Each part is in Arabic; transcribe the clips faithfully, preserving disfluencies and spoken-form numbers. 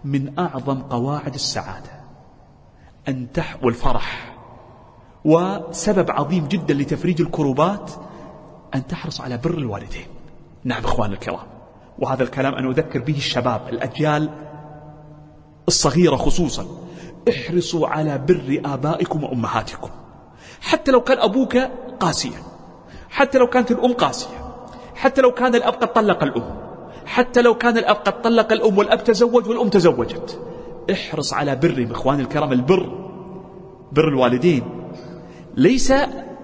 من أعظم قواعد السعادة أن تح والفرح، وسبب عظيم جدا لتفريج الكروبات أن تحرص على بر الوالدين. نعم إخواني الكرام، وهذا الكلام أنا أذكر به الشباب، الأجيال الصغيرة خصوصا، احرصوا على بر آبائكم وأمهاتكم، حتى لو كان أبوك قاسيا، حتى لو كانت الأم قاسية، حتى لو كان الأب قد طلق الأم، حتى لو كان الأب قد طلق الأم والأب تزوج والأم تزوجت، احرص على برهم. إخواني الكرام، البر، بر الوالدين ليس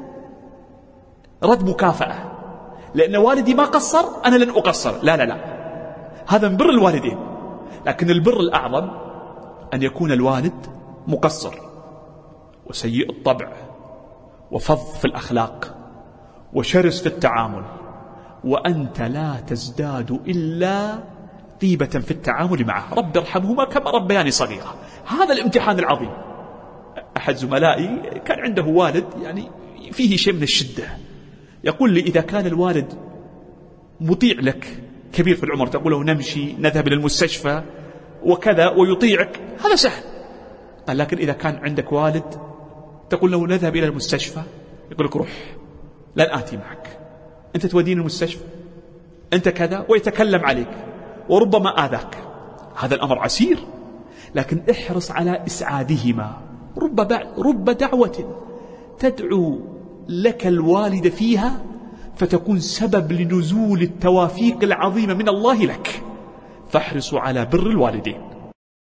رد مكافأة، لأن والدي ما قصر أنا لن أقصر، لا لا لا، هذا من بر الوالدين. لكن البر الأعظم أن يكون الوالد مقصر وسيء الطبع وفظ في الأخلاق وشرس في التعامل، وأنت لا تزداد إلا طيبة في التعامل معه. رب ارحمهما كما ربياني صغيرا. هذا الامتحان العظيم. أحد زملائي كان عنده والد يعني فيه شيء من الشدة، يقول لي إذا كان الوالد مطيع لك كبير في العمر، تقول له نمشي نذهب إلى المستشفى وكذا ويطيعك، هذا سهل. قال لكن إذا كان عندك والد تقول له نذهب إلى المستشفى، يقول لك روح لن آتي معك، أنت توديني المستشفى، أنت كذا، ويتكلم عليك وربما آذاك. هذا الأمر عسير، لكن احرص على إسعادهما. رب, رب دعوة تدعو لك الوالد فيها فتكون سبب لنزول التوافيق العظيمة من الله لك، فاحرصوا على بر الوالدين.